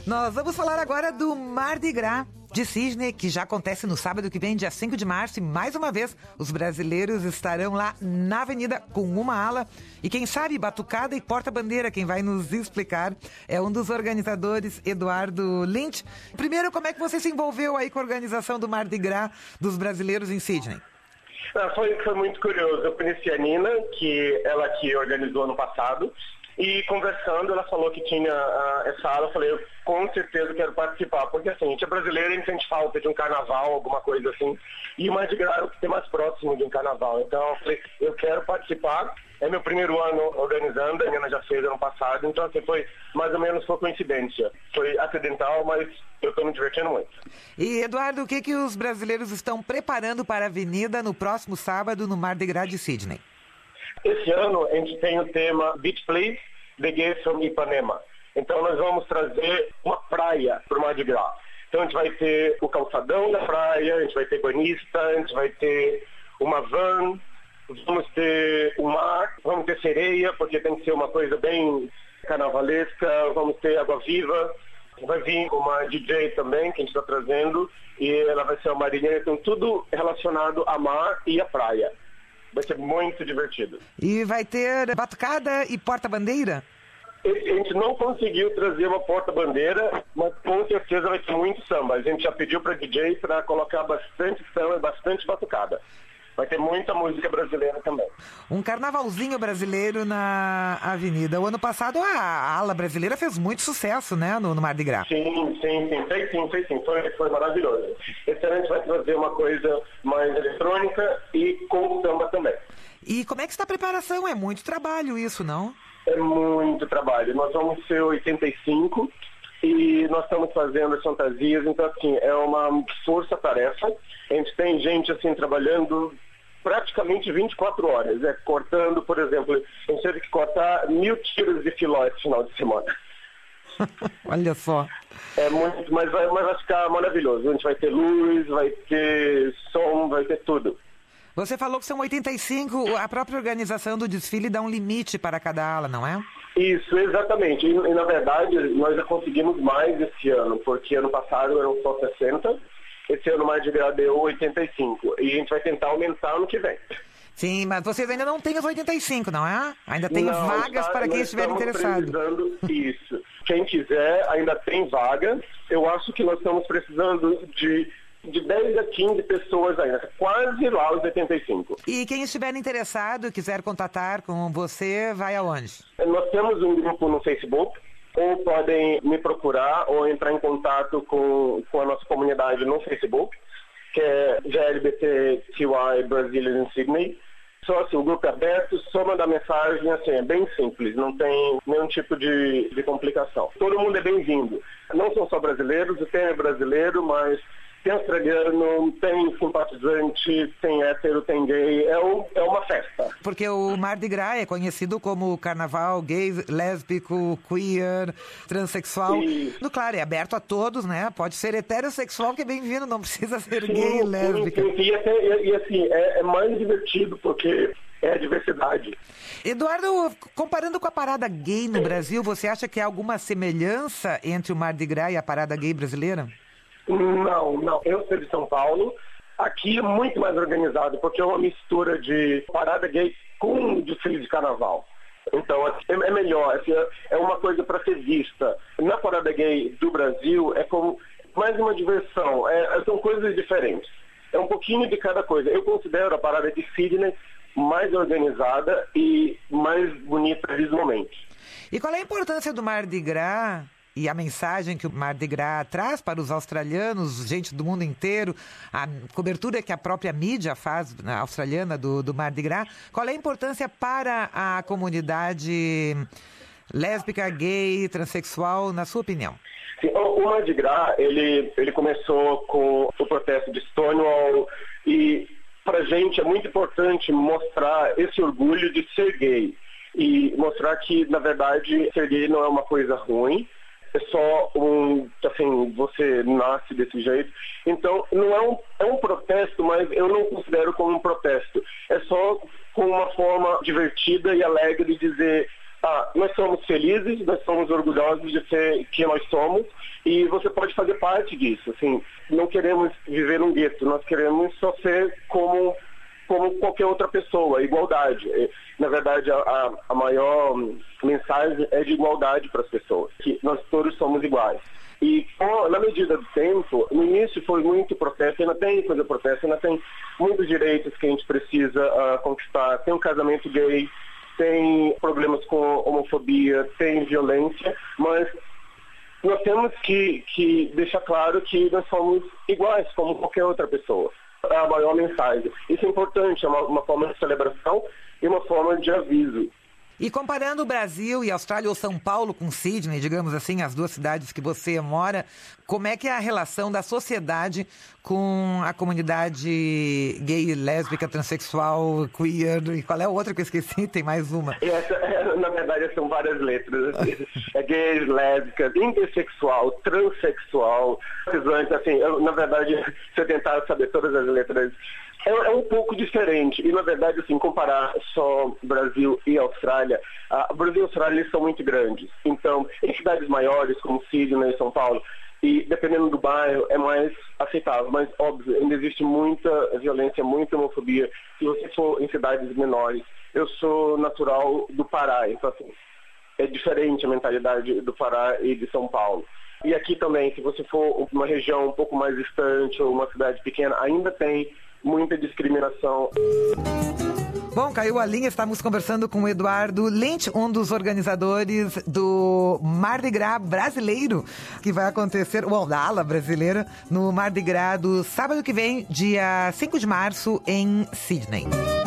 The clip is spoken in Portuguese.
Nós vamos falar agora do Mardi Gras de Sydney, que já acontece no sábado que vem, dia 5 de março. E mais uma vez, os brasileiros estarão lá na avenida com uma ala. E quem sabe, batucada e porta-bandeira, quem vai nos explicar é um dos organizadores, Eduardo Lynch. Primeiro, como é que você se envolveu aí com a organização do Mardi Gras dos brasileiros em Sydney? Foi muito curioso. Eu conheci a Nina, que ela que organizou ano passado. E conversando, ela falou que tinha essa aula. Eu falei, eu com certeza quero participar, porque assim, a gente é brasileiro e a gente sente falta de um carnaval, alguma coisa assim. E o Mardi Gras é o que tem mais próximo de um carnaval. Então eu falei, eu quero participar. É meu primeiro ano organizando, a Nina já fez ano passado, então assim, foi mais ou menos por coincidência. Foi acidental, mas eu estou me divertindo muito. E Eduardo, o que os brasileiros estão preparando para a avenida no próximo sábado no Mardi Gras de Sydney? Esse ano a gente tem o tema Beach Please, The Gays from Ipanema. Então nós vamos trazer uma praia para o Mardi Gras. Então a gente vai ter o calçadão da praia, a gente vai ter banhista, a gente vai ter uma van, vamos ter o mar, vamos ter sereia, porque tem que ser uma coisa bem carnavalesca, vamos ter água viva, vai vir uma DJ também que a gente está trazendo, e ela vai ser uma marinheira, então tudo relacionado a mar e a praia. Vai ser muito divertido. E vai ter batucada e porta-bandeira? A gente não conseguiu trazer uma porta-bandeira, mas com certeza vai ter muito samba. A gente já pediu para DJ para colocar bastante samba e bastante batucada. Vai ter muita música brasileira também. Um carnavalzinho brasileiro na avenida. O ano passado a ala brasileira fez muito sucesso, né, no Mardi Gras. Sim. Fez sim. Foi maravilhoso. Esse ano a gente vai trazer uma coisa mais eletrônica e com samba também. E como é que está a preparação? É muito trabalho isso, não? É muito trabalho. Nós vamos ser 85 e nós estamos fazendo as fantasias, então assim, é uma força-tarefa. A gente tem gente assim trabalhando praticamente 24 horas, cortando, por exemplo, a gente teve que cortar 1000 tiros de filó esse final de semana. Olha só. É muito, mas vai ficar maravilhoso. A gente vai ter luz, vai ter som, vai ter tudo. Você falou que são 85, a própria organização do desfile dá um limite para cada ala, não é? Isso, exatamente. E na verdade, nós já conseguimos mais esse ano, porque ano passado eram só 60, esse ano mais de Gras deu 85, e a gente vai tentar aumentar ano que vem. Sim, mas vocês ainda não têm os 85, não é? Ainda tem vagas para quem estiver interessado. Isso. Quem quiser, ainda tem vaga. Eu acho que nós estamos precisando de 10 a 15 pessoas ainda, quase lá os 85. E quem estiver interessado, quiser contatar com você, vai aonde? Nós temos um grupo no Facebook, ou podem me procurar ou entrar em contato com a nossa comunidade no Facebook, que é GLBTQI Brazilian in Sydney. Só assim, o grupo é aberto, só mandar mensagem, assim, é bem simples, não tem nenhum tipo de complicação. Todo mundo é bem-vindo. Não são só brasileiros, o tema é brasileiro, mas tem australiano, tem simpatizante, tem hétero, tem gay, é uma festa. Porque o Mardi Gras é conhecido como carnaval gay, lésbico, queer, transexual. No claro, é aberto a todos, né? Pode ser heterossexual que é bem-vindo, não precisa ser gay e lésbica. Sim. E assim, é mais divertido porque é a diversidade. Eduardo, comparando com a parada gay no Brasil, você acha que há alguma semelhança entre o Mardi Gras e a parada gay brasileira? Não. Eu sou de São Paulo. Aqui é muito mais organizado, porque é uma mistura de parada gay com desfile de carnaval. Então, é melhor. É uma coisa para ser vista. Na parada gay do Brasil, é como mais uma diversão. São coisas diferentes. É um pouquinho de cada coisa. Eu considero a parada de Sydney mais organizada e mais bonita visualmente. E qual é a importância do Mardi Gras e a mensagem que o Mardi Gras traz para os australianos, gente do mundo inteiro, a cobertura que a própria mídia faz, australiana, do Mardi Gras? Qual é a importância para a comunidade lésbica, gay, transexual, na sua opinião? Sim, o Mardi Gras, ele começou com o protesto de Stonewall e para a gente é muito importante mostrar esse orgulho de ser gay e mostrar que, na verdade, ser gay não é uma coisa ruim, é só você nasce desse jeito. Então, não é um protesto, mas eu não considero como um protesto. É só com uma forma divertida e alegre de dizer Nós somos felizes, nós somos orgulhosos de ser quem nós somos e você pode fazer parte disso. Assim, não queremos viver num gueto, nós queremos só ser como qualquer outra pessoa, igualdade. Na verdade, a maior mensagem é de igualdade para as pessoas, que nós todos somos iguais. E na medida do tempo, no início foi muito protesto, ainda tem coisa protesto, ainda tem muitos direitos que a gente precisa conquistar. Tem um casamento gay, tem problemas com homofobia, tem violência, mas nós temos que deixar claro que nós somos iguais como qualquer outra pessoa. É a maior mensagem. Isso é importante, é uma forma de celebração e uma forma de aviso. E comparando o Brasil e a Austrália, ou São Paulo com Sydney, digamos assim, as duas cidades que você mora, como é que é a relação da sociedade com a comunidade gay, lésbica, transexual, queer, e qual é o outro que eu esqueci? Tem mais uma. Na verdade, são várias letras. É gay, lésbica, intersexual, transexual, assim, na verdade, se eu tentar saber todas as letras, é um pouco diferente. E, na verdade, assim, comparar só Brasil e Austrália, Brasil e Austrália eles são muito grandes. Então, em cidades maiores, como Sydney e São Paulo, e dependendo do bairro, é mais aceitável. Mas, óbvio, ainda existe muita violência, muita homofobia. Se você for em cidades menores, eu sou natural do Pará, então, assim, é diferente a mentalidade do Pará e de São Paulo. E aqui também, se você for uma região um pouco mais distante ou uma cidade pequena, ainda tem muita discriminação. Bom, caiu a linha, estamos conversando com o Eduardo Lynch, um dos organizadores do Mardi Gras brasileiro, que vai acontecer, da ala brasileira, no Mardi Gras do sábado que vem, dia 5 de março, em Sydney.